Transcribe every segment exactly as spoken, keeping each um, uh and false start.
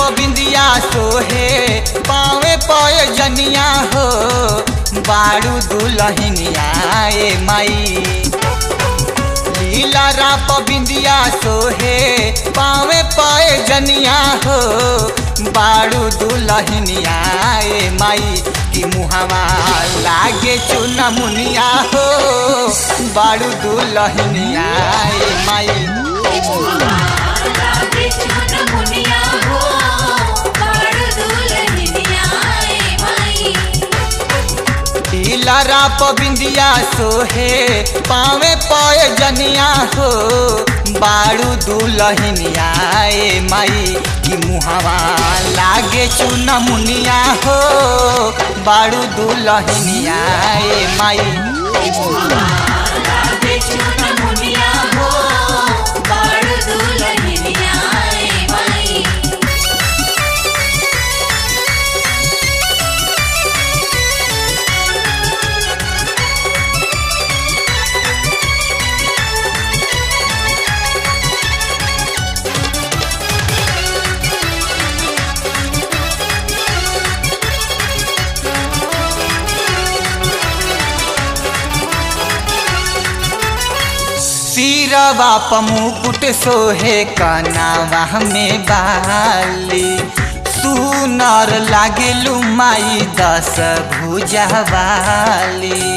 पबिंदिया सोहे पावे पय जनिया हो बारू दुलहिनिया ए माई लीला रा पबिंदिया सोहे पावे पय जनिया हो बारू दुलहिनिया ए माई कि मुहावा लागे चुना मुनिया हो बारू दुलहिनिया ए माई लीला पबिंदिया सोहे पावे पय जनिया हो बारू दुलहिनिया ए माई कि मुहावा लागे चुना मुनिया हो बारू दुलहिनिया ए माई सिरवा पमुकुट सोहे कनावा में बाली सुनर लागेलू माई दस भुजा वाली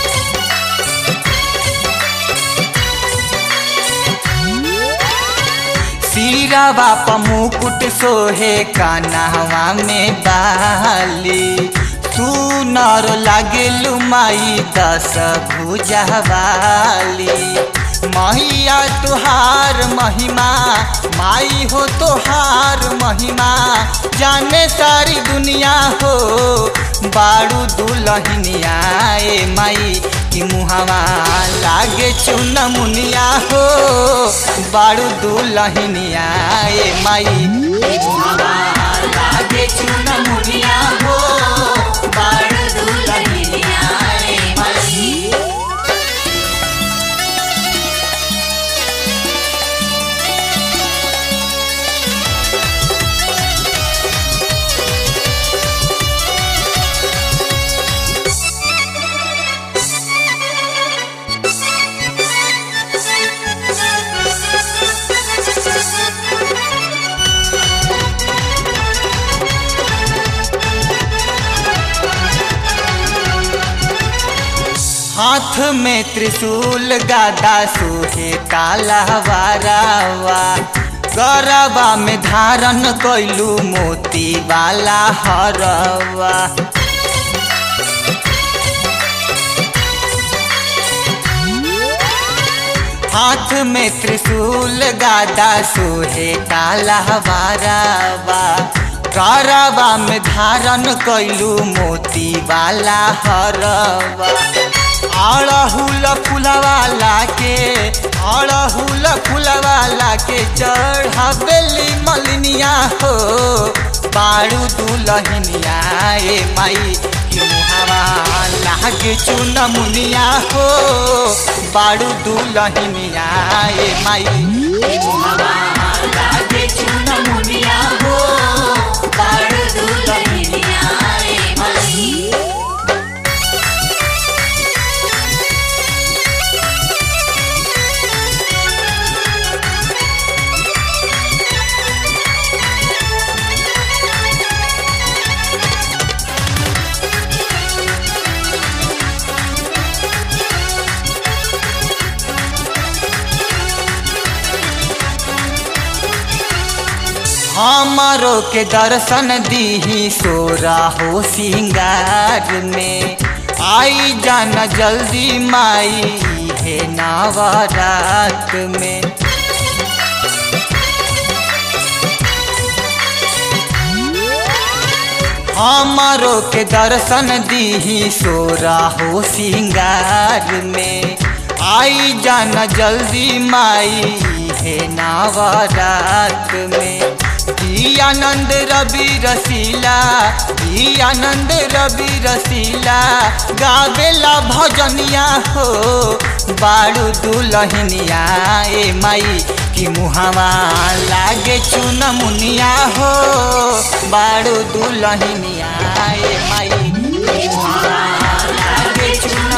सिरवा पमुकुट सोहे कनावा में बाली सुनर लागेलू माई दस भुजा वाली मैया तुहार महिमा माई हो तुहार महिमा जाने सारी दुनिया हो बारू दुलहिनिया ए माई कि मुहावा लागे चुना मुनिया हो बारू दुलहिनिया ए माई मुहावा लागे चुना मुनिया हो बारू दुलहिनिया ए माई हाथ में त्रिशूल गादा सोहे काला वारावा गरबा में धारण कैलू मोती वाला हरवा हाथ में त्रिशूल गादा सोहे काला वारावा गरबा में धारण कैलू मोती वाला हरवा अड़हुल फुलवाला के अड़हुल फुलवाला के चढ़ावेली मलिनिया हो बारू दुलहिनिया ए माई कि मुहावा लागे चुना मुनिया हो बारू दुलहिनिया ए माई मुहावा लागे चुना मुनिया हो बारू दुलहिनिया ए माई हमारो के दर्शन दीही सोरा हो सिंगार में आई जाना जल्दी माई है नवरात में हमारो के दर्शन दीही सोरा हो सिंगार में आई जाना जल्दी माई है नवरात में आनंद रवि रसीला आनंद रवि रसीला गावेला भजनिया हो बारू दुलहिनिया ए माई कि मुहावा लागे चुना मुनिया हो बाड़ू दुल्हनिया ए माई लागे चुनरिया